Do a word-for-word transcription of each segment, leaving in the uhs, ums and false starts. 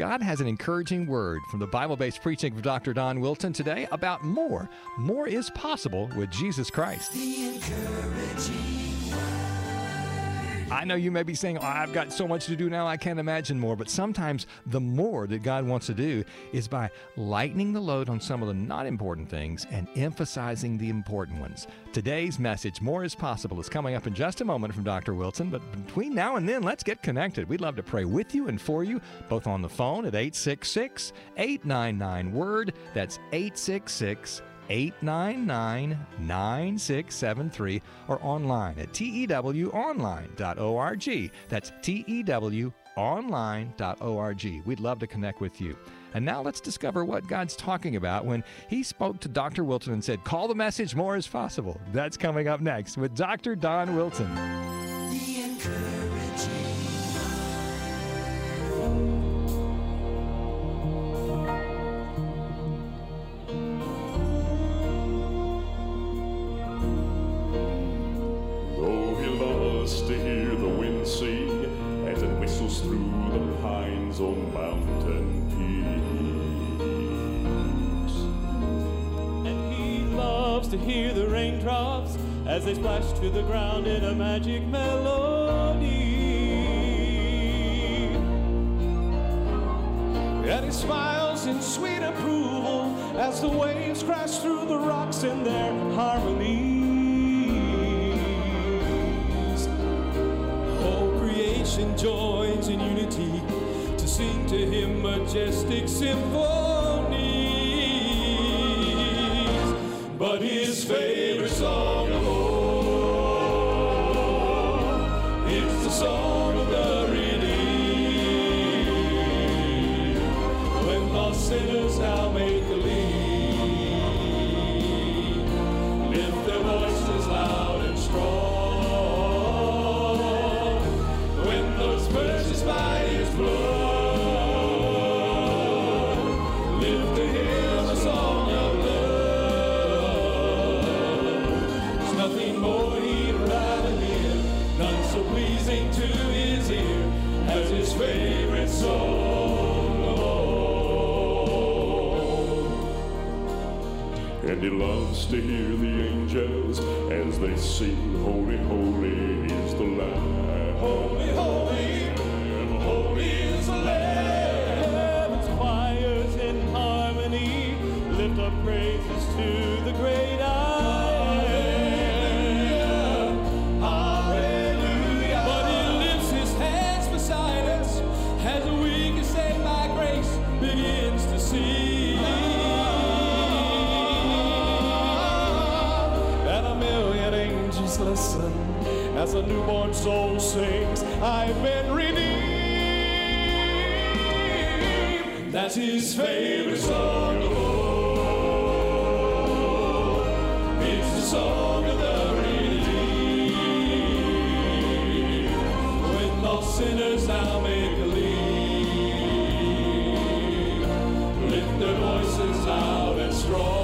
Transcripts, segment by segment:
God has an encouraging word from the Bible-based preaching of Doctor Don Wilson today about more. More is possible with Jesus Christ. The encouraging word. I know you may be saying, oh, I've got so much to do now, I can't imagine more. But sometimes the more that God wants to do is by lightening the load on some of the not important things and emphasizing the important ones. Today's message, More is Possible, is coming up in just a moment from Doctor Wilson. But between now and then, let's get connected. We'd love to pray with you and for you, both on the phone at eight six six, eight nine nine, WORD. That's eight six six, eight nine nine, nine six seven three, or online at T E W online dot org. That's T E W online dot org. We'd love to connect with you. And now let's discover what God's talking about when He spoke to Doctor Wilson and said, call the message, more is possible. That's coming up next with Doctor Don Wilson. The encouraging Though he loves to hear the wind sing as it whistles through the pines on mountain peaks, And he loves to hear the raindrops as they splash to the ground in a magic melody. And he smiles in sweet approval as the waves crash through the rocks in their harmonies. Whole creation joins in unity to sing to him majestic symphonies. But his favorite song of all, it's the song of the redeemed. When lost sinners now make a lead, lift their voices loud and strong. When those purchased by his blood, lift to him a song of love. There's nothing more he'd rather hear, none so pleasing to his ear as his favorite song of all. and he loves to hear the angels as they sing, holy, holy is the Lamb. Holy, holy, holy is the Lamb. Heaven's choirs in harmony lift up praises to the great I am. Hallelujah. But he lifts his hands beside us as the weak and saved by grace begins to sing. And a million angels listen as a newborn soul sings, I've been redeemed. That's his favorite song of all. It's the song of the redeemed. When lost sinners now make a lead, lift their voices loud and strong.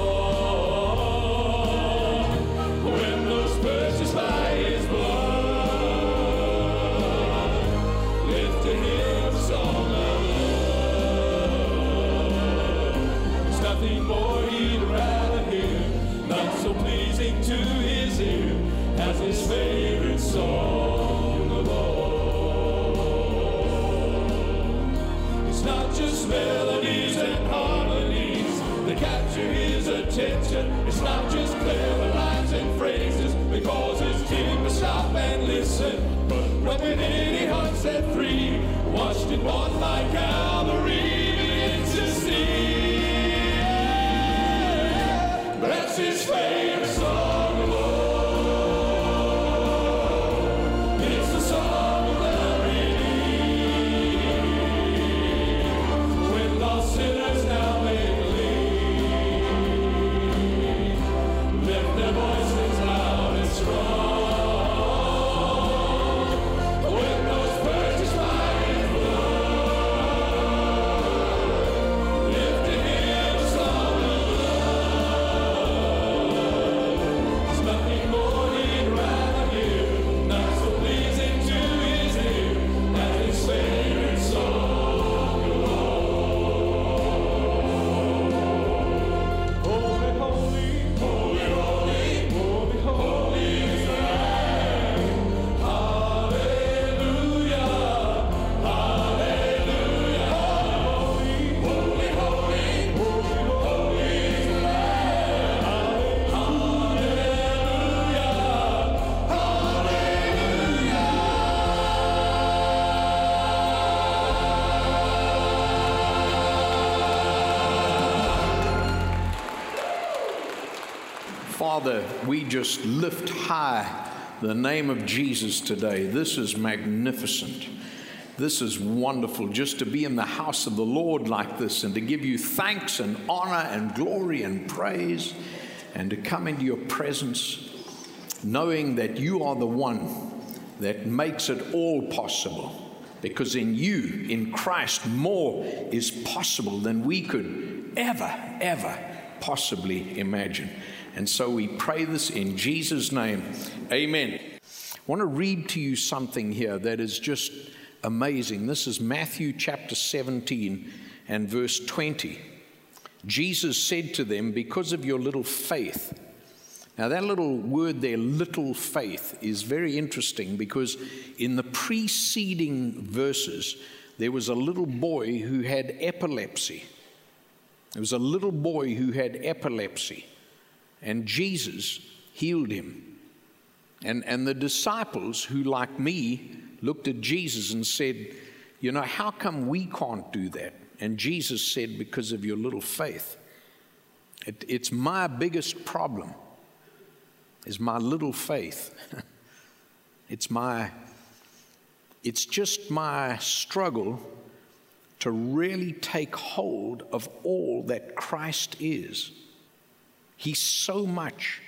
When those purchased by his blood, lift to him a song of love. There's nothing more he'd rather hear, not so pleasing to his ear as his favorite song of all. It's not just melodies and harmonies that capture his attention. It's not just clever lines and phrases because it's time to stop and listen. But when any heart set free, washed and bought by Calvary, begins to see. That's his favorite song of all. It's the song of the redeemed. When lost sinners now make believe, lift their voices loud and strong. When those purchased by his blood, Father, we just lift high the name of Jesus today. This is magnificent. This is wonderful, just to be in the house of the Lord like this and to give you thanks and honor and glory and praise and to come into your presence knowing that you are the one that makes it all possible, because in you, in Christ, more is possible than we could ever, ever possibly imagine. And so we pray this in Jesus' name. Amen. I want to read to you something here that is just amazing. This is Matthew chapter seventeen and verse twenty. Jesus said to them, because of your little faith. Now that little word there, little faith, is very interesting, because in the preceding verses, there was a little boy who had epilepsy. There was a little boy who had epilepsy, and Jesus healed him. And, and the disciples, who like me, looked at Jesus and said, you know, how come we can't do that? And Jesus said, because of your little faith. It, it's my biggest problem, is my little faith. It's my, it's just my struggle to really take hold of all that Christ is. He's so much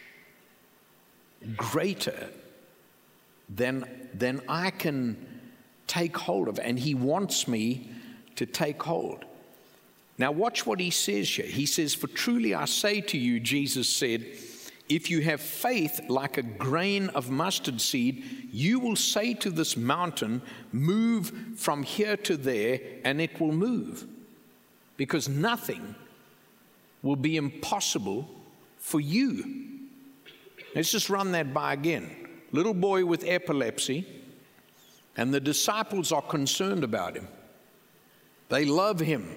greater than, than I can take hold of, and he wants me to take hold. Now watch what he says here. He says, for truly I say to you, Jesus said, if you have faith like a grain of mustard seed, you will say to this mountain, move from here to there, and it will move. Because nothing will be impossible for you. Let's just run that by again. Little boy with epilepsy, and the disciples are concerned about him. They love him.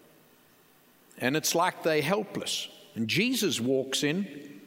And it's like they're helpless. And Jesus walks in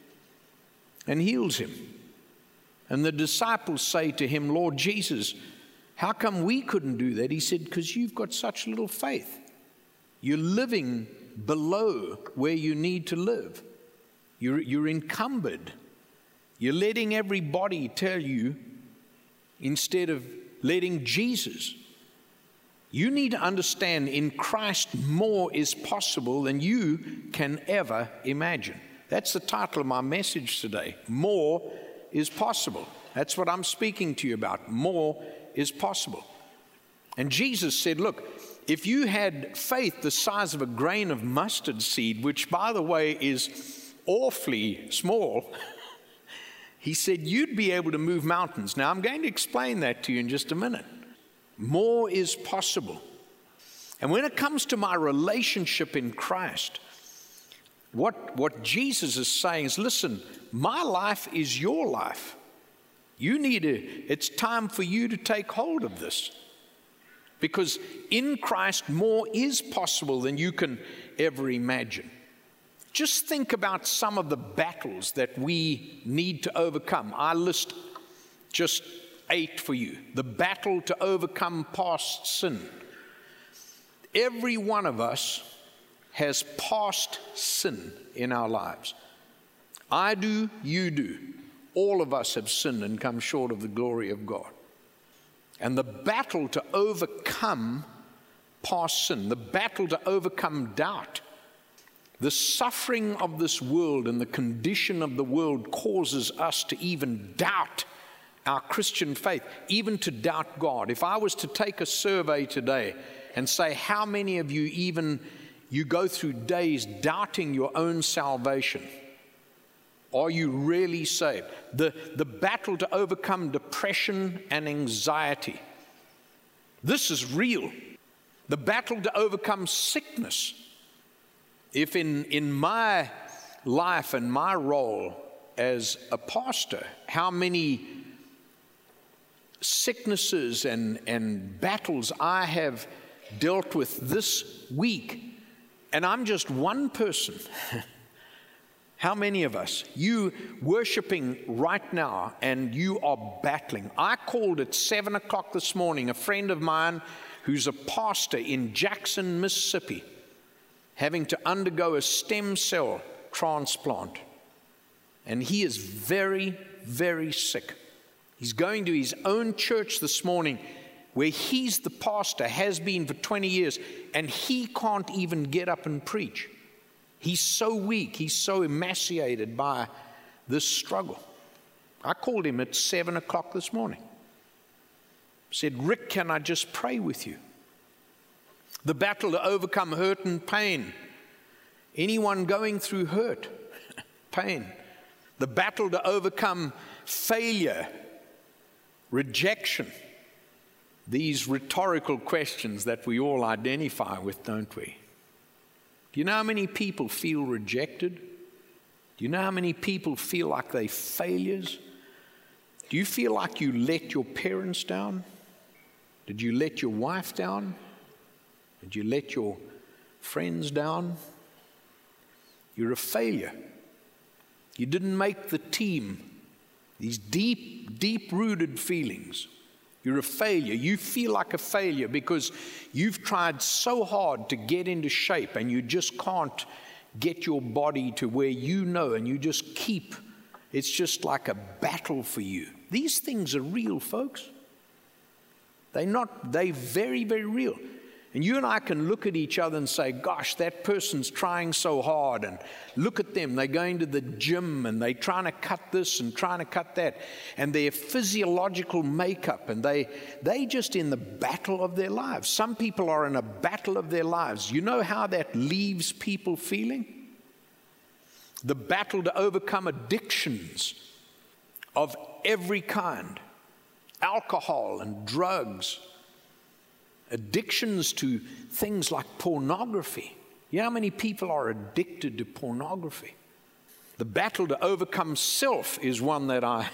and heals him. And the disciples say to him, Lord Jesus, how come we couldn't do that? He said, because you've got such little faith. You're living below where you need to live. You're, you're encumbered. You're letting everybody tell you instead of letting Jesus. You need to understand, in Christ more is possible than you can ever imagine. That's the title of my message today. More is possible. That's what I'm speaking to you about. More is possible. And Jesus said, look, if you had faith the size of a grain of mustard seed, which by the way is awfully small, he said you'd be able to move mountains. Now I'm going to explain that to you in just a minute. More is possible. And when it comes to my relationship in Christ, what, what Jesus is saying is, listen, my life is your life. You need to, it's time for you to take hold of this. Because in Christ, more is possible than you can ever imagine. Just think about some of the battles that we need to overcome. I list just eight for you. The battle to overcome past sin. Every one of us has past sin in our lives. I do, you do. All of us have sinned and come short of the glory of God. And the battle to overcome past sin, the battle to overcome doubt, the suffering of this world and the condition of the world causes us to even doubt our Christian faith, even to doubt God. If I was to take a survey today and say, how many of you even, you go through days doubting your own salvation? Are you really saved? The, the battle to overcome depression and anxiety. This is real. The battle to overcome sickness. If in, in my life and my role as a pastor, how many sicknesses and, and battles I have dealt with this week, and I'm just one person. How many of us, you worshiping right now and you are battling? I called at seven o'clock this morning a friend of mine who's a pastor in Jackson, Mississippi, having to undergo a stem cell transplant. and he is very, very sick. He's going to his own church this morning where he's the pastor, has been for twenty years, and he can't even get up and preach. He's so weak, he's so emaciated by this struggle. I called him at seven o'clock this morning. Said, Rick, can I just pray with you? The battle to overcome hurt and pain. Anyone going through hurt, pain. The battle to overcome failure, rejection. These rhetorical questions that we all identify with, don't we? Do you know how many people feel rejected? Do you know how many people feel like they're failures? Do you feel like you let your parents down? Did you let your wife down? Did you let your friends down? You're a failure. You didn't make the team. These deep, deep-rooted feelings. You're a failure. You feel like a failure because you've tried so hard to get into shape and you just can't get your body to where you know, and you just keep. It's just like a battle for you. These things are real, folks. They're not, they're very, very real. And you and I can look at each other and say, gosh, that person's trying so hard, and look at them, they're going to the gym and they're trying to cut this and trying to cut that, and their physiological makeup, and they they just in the battle of their lives. Some people are in a battle of their lives. You know how that leaves people feeling? The battle to overcome addictions of every kind, alcohol and drugs, addictions to things like pornography. You know how many people are addicted to pornography? The battle to overcome self is one that I,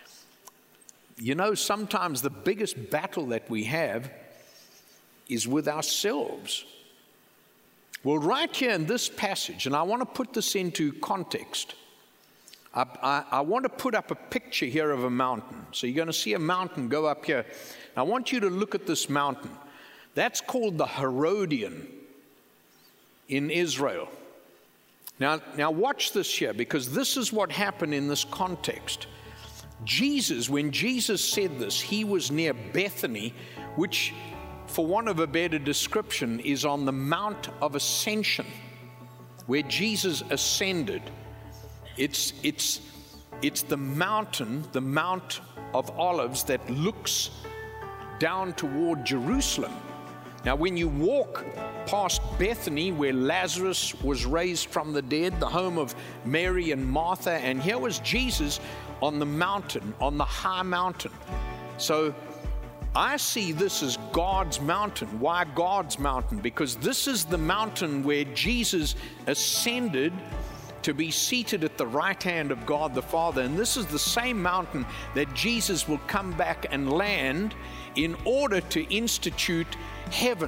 you know, sometimes the biggest battle that we have is with ourselves. Well, right here in this passage, and I want to put this into context, I, I, I want to put up a picture here of a mountain. So you're going to see a mountain go up here. I want you to look at this mountain. That's called the Herodian in Israel. Now, now watch this here, because this is what happened in this context. Jesus, when Jesus said this, he was near Bethany, which, for want of a better description, is on the Mount of Ascension, where Jesus ascended. It's, it's, it's the mountain, the Mount of Olives, that looks down toward Jerusalem. Now, when you walk past Bethany, where Lazarus was raised from the dead, the home of Mary and Martha, and here was Jesus on the mountain, on the high mountain. So I see this as God's mountain. Why God's mountain? Because this is the mountain where Jesus ascended to be seated at the right hand of God the Father. And this is the same mountain that Jesus will come back and land in order to institute heaven,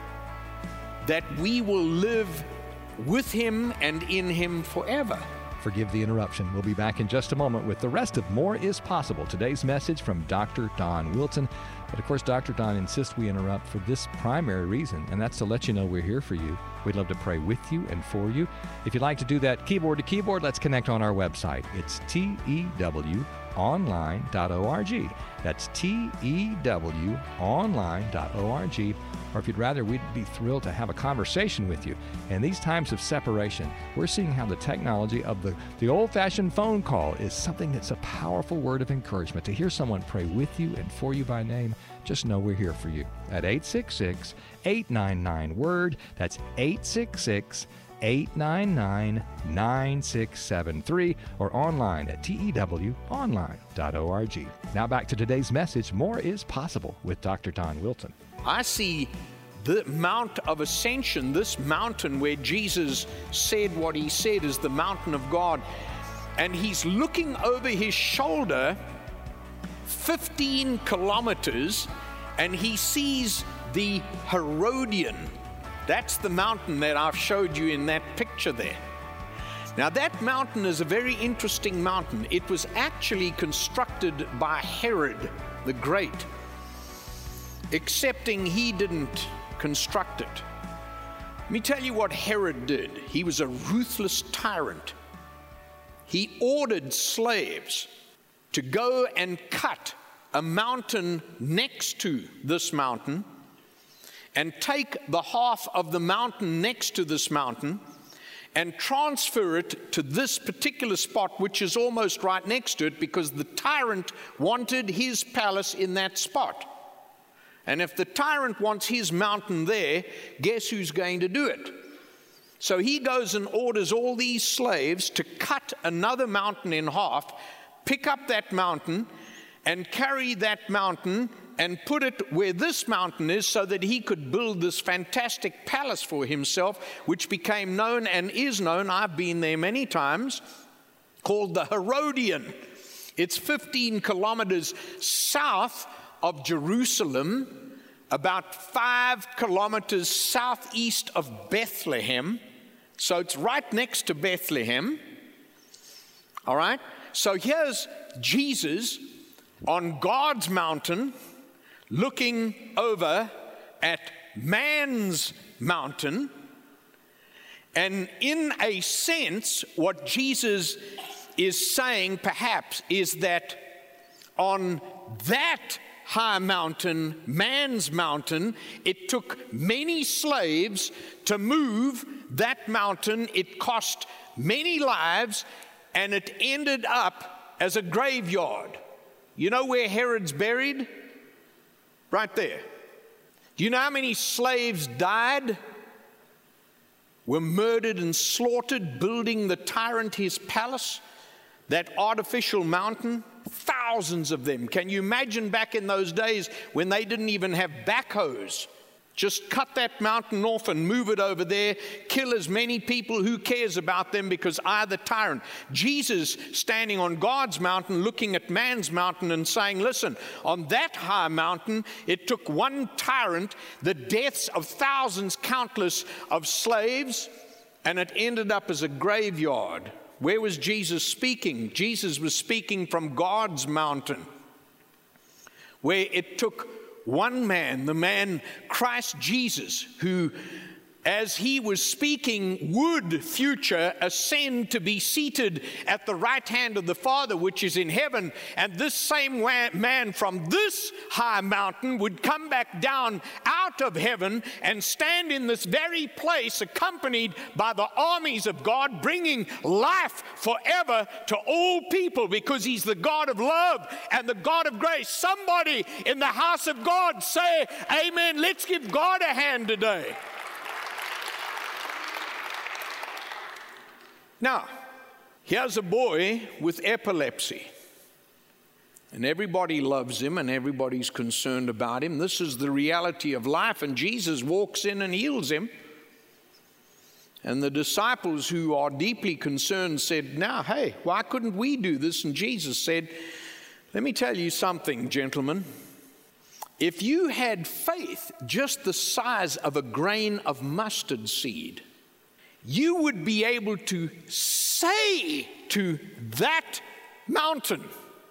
that we will live with him and in him forever. Forgive the interruption. We'll be back in just a moment with the rest of More is Possible, today's message from Doctor Don Wilson. But of course, Doctor Don insists we interrupt for this primary reason, and that's to let you know we're here for you. We'd love to pray with you and for you. If you'd like to do that keyboard to keyboard, let's connect on our website. It's T E W online dot org. That's T E W online dot org. Or if you'd rather, we'd be thrilled to have a conversation with you. In these times of separation, we're seeing how the technology of the, the old-fashioned phone call is something that's a powerful word of encouragement. To hear someone pray with you and for you by name, just know we're here for you at eight six six, eight nine nine, WORD. That's eight six six, eight nine nine, nine six seven three, or online at T E W online dot org. Now back to today's message. More is Possible with Doctor Don Wilson. I see the Mount of Ascension, this mountain where Jesus said what he said is the mountain of God, and he's looking over his shoulder fifteen kilometers, and he sees the Herodian. That's the mountain that I've showed you in that picture there. Now, that mountain is a very interesting mountain. It was actually constructed by Herod the Great, excepting he didn't construct it. Let me tell you what Herod did. He was a ruthless tyrant. he ordered slaves to go and cut a mountain next to this mountain and take the half of the mountain next to this mountain and transfer it to this particular spot, which is almost right next to it, because the tyrant wanted his palace in that spot. And if the tyrant wants his mountain there, guess who's going to do it? So he goes and orders all these slaves to cut another mountain in half, pick up that mountain, and carry that mountain and put it where this mountain is so that he could build this fantastic palace for himself, which became known and is known, I've been there many times, called the Herodian. It's fifteen kilometers south of Jerusalem, about five kilometers southeast of Bethlehem. So it's right next to Bethlehem. All right? So here's Jesus on God's mountain, looking over at man's mountain. And in a sense, what Jesus is saying perhaps is that on that high mountain, man's mountain, it took many slaves to move that mountain. It cost many lives, and it ended up as a graveyard. You know where Herod's buried? Right there. Do you know how many slaves died, were murdered and slaughtered, building the tyrant his palace, that artificial mountain? Thousands of them. Can you imagine back in those days when they didn't even have backhoes? Just cut that mountain off and move it over there, kill as many people. Who cares about them, because I, the tyrant. Jesus standing on God's mountain, looking at man's mountain and saying, listen, on that high mountain, it took one tyrant, the deaths of thousands, countless of slaves, and it ended up as a graveyard. Where was Jesus speaking? Jesus was speaking from God's mountain, where it took one man, the man Christ Jesus, who, as he was speaking, would future ascend to be seated at the right hand of the Father, which is in heaven. And this same man from this high mountain would come back down out of heaven and stand in this very place, accompanied by the armies of God, bringing life forever to all people, because he's the God of love and the God of grace. Somebody in the house of God say amen. Let's give God a hand today. Now, here's a boy with epilepsy, and everybody loves him and everybody's concerned about him. This is the reality of life, and Jesus walks in and heals him. And the disciples, who are deeply concerned, said, now, hey, why couldn't we do this? And Jesus said, let me tell you something, gentlemen. If you had faith just the size of a grain of mustard seed, you would be able to say to that mountain,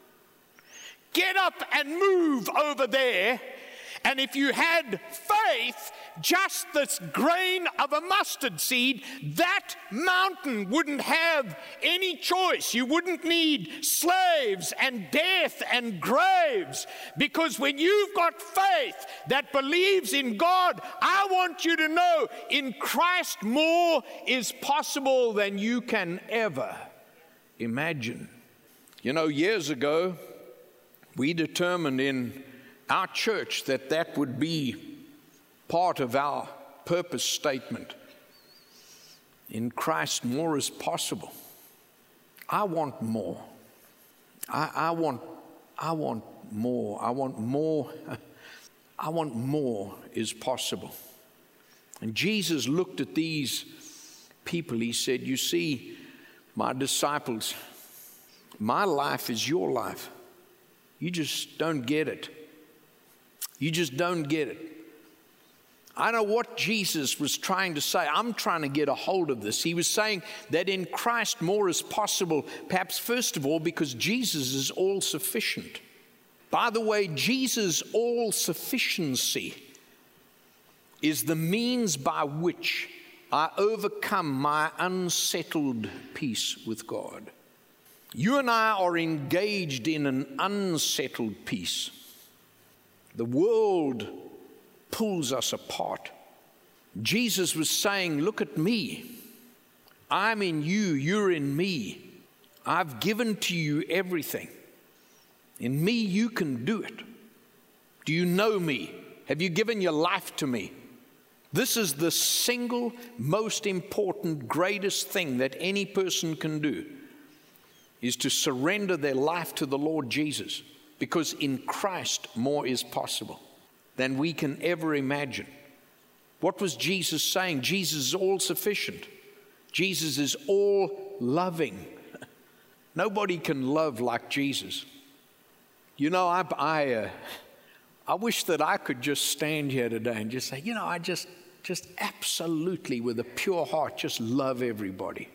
get up and move over there. And if you had faith, just this grain of a mustard seed, that mountain wouldn't have any choice. You wouldn't need slaves and death and graves, because when you've got faith that believes in God, I want you to know in Christ more is possible than you can ever imagine. You know, years ago, we determined in our church that that would be part of our purpose statement. In Christ, more is possible. I want more. I, I want, I want more. I want more. I want more is possible. And Jesus looked at these people. He said, you see, my disciples, my life is your life. You just don't get it. You just don't get it. I know what Jesus was trying to say. I'm trying to get a hold of this. He was saying that in Christ more is possible, perhaps first of all because Jesus is all sufficient. By the way, Jesus' all sufficiency is the means by which I overcome my unsettled peace with God. You and I are engaged in an unsettled peace. The world pulls us apart. Jesus was saying, look at me. I'm in you, you're in me. I've given to you everything. In me, you can do it. Do you know me? Have you given your life to me? This is the single most important, greatest thing that any person can do, is to surrender their life to the Lord Jesus, because in Christ more is possible than we can ever imagine. What was Jesus saying? Jesus is all sufficient. Jesus is all loving. Nobody can love like Jesus. You know, I, I, uh, I wish that I could just stand here today and just say, you know, I just, just absolutely with a pure heart just love everybody.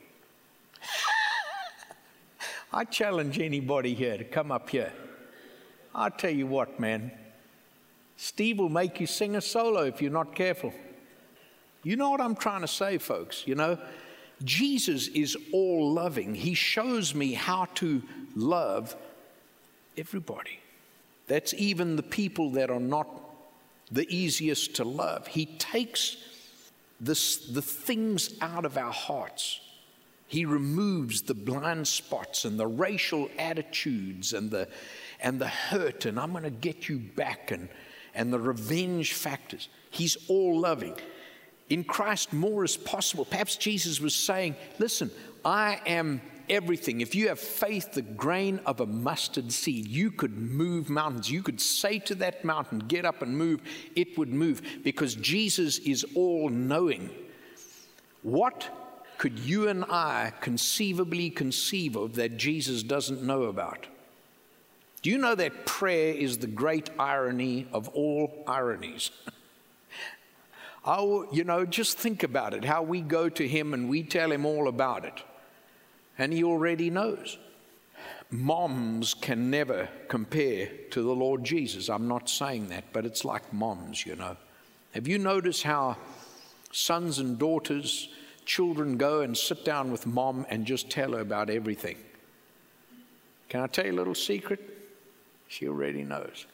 I challenge anybody here to come up here. I'll tell you what, man. Steve will make you sing a solo if you're not careful. You know what I'm trying to say, folks? You know, Jesus is all loving. He shows me how to love everybody. That's even the people that are not the easiest to love. He takes this, the things out of our hearts. He removes the blind spots and the racial attitudes and the and the hurt, and I'm going to get you back, and, and the revenge factors. He's all loving. In Christ, more is possible. Perhaps Jesus was saying, listen, I am everything. If you have faith, the grain of a mustard seed, you could move mountains. You could say to that mountain, get up and move. It would move, because Jesus is all knowing. What could you and I conceivably conceive of that Jesus doesn't know about? Do you know that prayer is the great irony of all ironies? Oh, you know, just think about it, how we go to him and we tell him all about it. And he already knows. Moms can never compare to the Lord Jesus. I'm not saying that, but it's like moms, you know. Have you noticed how sons and daughters, children go and sit down with mom and just tell her about everything? Can I tell you a little secret? She already knows.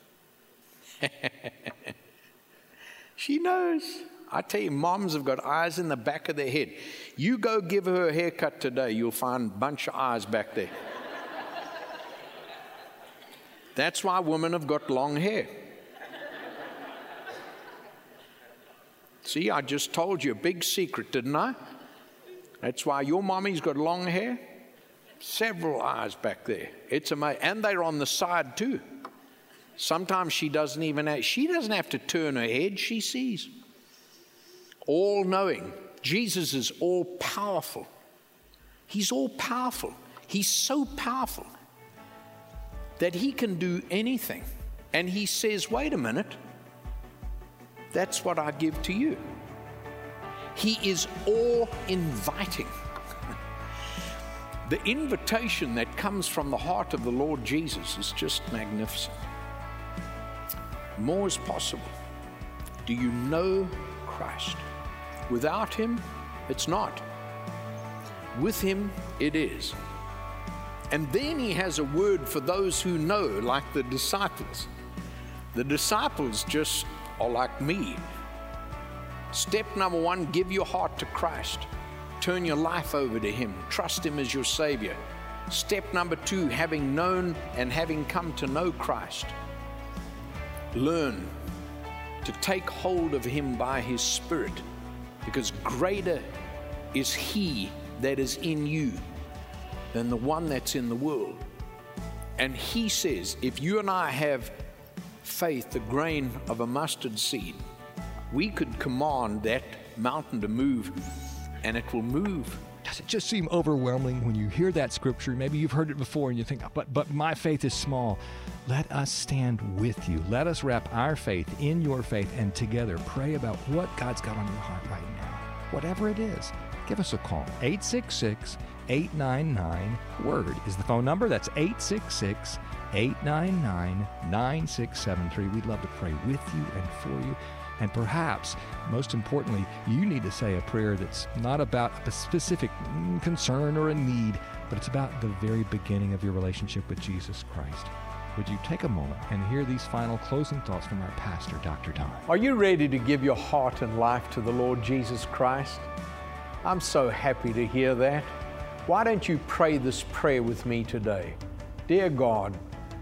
She knows. I tell you, moms have got eyes in the back of their head. You go give her a haircut today, you'll find a bunch of eyes back there. That's why women have got long hair. See, I just told you a big secret, didn't I? That's why your mommy's got long hair. Several eyes back there. It's amazing. And they're on the side too. Sometimes she doesn't even have, she doesn't have to turn her head, she sees. All knowing. Jesus is all powerful. He's all powerful. He's so powerful that he can do anything. And he says, wait a minute, that's what I give to you. He is all inviting. The invitation that comes from the heart of the Lord Jesus is just magnificent. More is possible. Do you know Christ? Without him, it's not. With him, it is. And then he has a word for those who know, like the disciples. The disciples just are like me. Step number one, give your heart to Christ. Turn your life over to him. Trust him as your Savior. Step number two, having known and having come to know Christ, learn to take hold of him by his Spirit, because greater is he that is in you than the one that's in the world. And he says, if you and I have faith, the grain of a mustard seed, we could command that mountain to move, and it will move. Does it just seem overwhelming when you hear that scripture? Maybe you've heard it before and you think, but but my faith is small. Let us stand with you. Let us wrap our faith in your faith and together pray about what God's got on your heart right now. Whatever it is, give us a call. eight six six, eight nine nine, WORD is the phone number. That's eight six six, eight nine nine, nine six seven three. We'd love to pray with you and for you. And perhaps, most importantly, you need to say a prayer that's not about a specific concern or a need, but it's about the very beginning of your relationship with Jesus Christ. Would you take a moment and hear these final closing thoughts from our pastor, Doctor Don? Are you ready to give your heart and life to the Lord Jesus Christ? I'm so happy to hear that. Why don't you pray this prayer with me today? Dear God,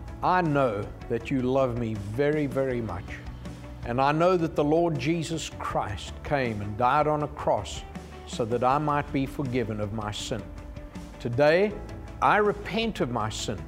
I know that you love me very, very much. And I know that the Lord Jesus Christ came and died on a cross so that I might be forgiven of my sin. Today, I repent of my sin.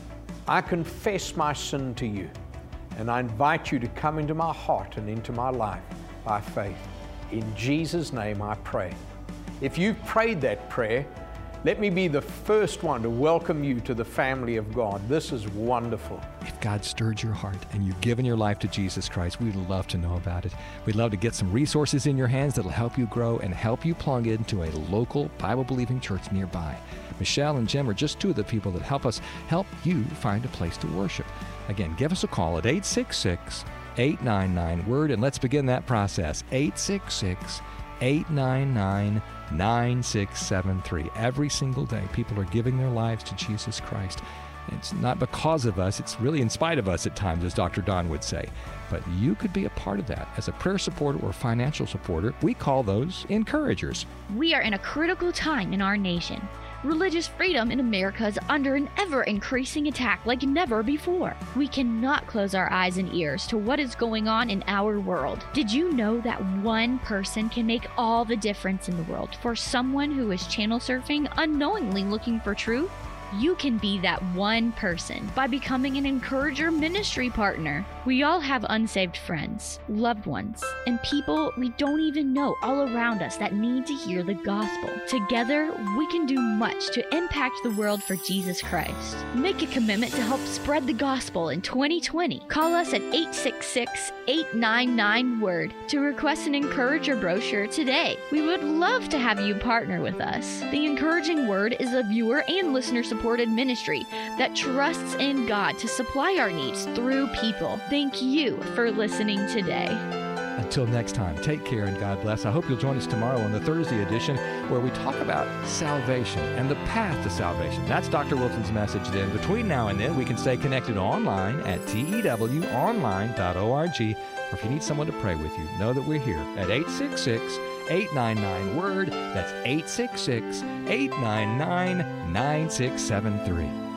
I confess my sin to you, and I invite you to come into my heart and into my life by faith. In Jesus' name I pray. If you've prayed that prayer, let me be the first one to welcome you to the family of God. This is wonderful. If God stirred your heart and you've given your life to Jesus Christ, we'd love to know about it. We'd love to get some resources in your hands that'll help you grow and help you plug into a local Bible-believing church nearby. Michelle and Jim are just two of the people that help us help you find a place to worship. Again, give us a call at eight six six, eight nine nine, WORD, and let's begin that process. eight six six, eight nine nine, nine six seven three. Every single day, people are giving their lives to Jesus Christ. It's not because of us, it's really in spite of us at times, as Doctor Don would say. But you could be a part of that. As a prayer supporter or financial supporter, we call those encouragers. We are in a critical time in our nation. Religious freedom in America is under an ever-increasing attack like never before. We cannot close our eyes and ears to what is going on in our world. Did you know that one person can make all the difference in the world for someone who is channel surfing, unknowingly looking for truth? You can be that one person by becoming an Encourager ministry partner. We all have unsaved friends, loved ones, and people we don't even know all around us that need to hear the gospel. Together, we can do much to impact the world for Jesus Christ. Make a commitment to help spread the gospel in twenty twenty. Call us at eight six six, eight nine nine, WORD to request an Encourager brochure today. We would love to have you partner with us. The Encouraging Word is a viewer and listener supported ministry that trusts in God to supply our needs through people. Thank you for listening today. Until next time, take care and God bless. I hope you'll join us tomorrow on the Thursday edition where we talk about salvation and the path to salvation. That's Doctor Wilson's message then. Between now and then, we can stay connected online at T E W online dot org. Or if you need someone to pray with you, know that we're here at eight six six, eight nine nine, WORD. That's eight six six, eight nine nine, nine six seven three.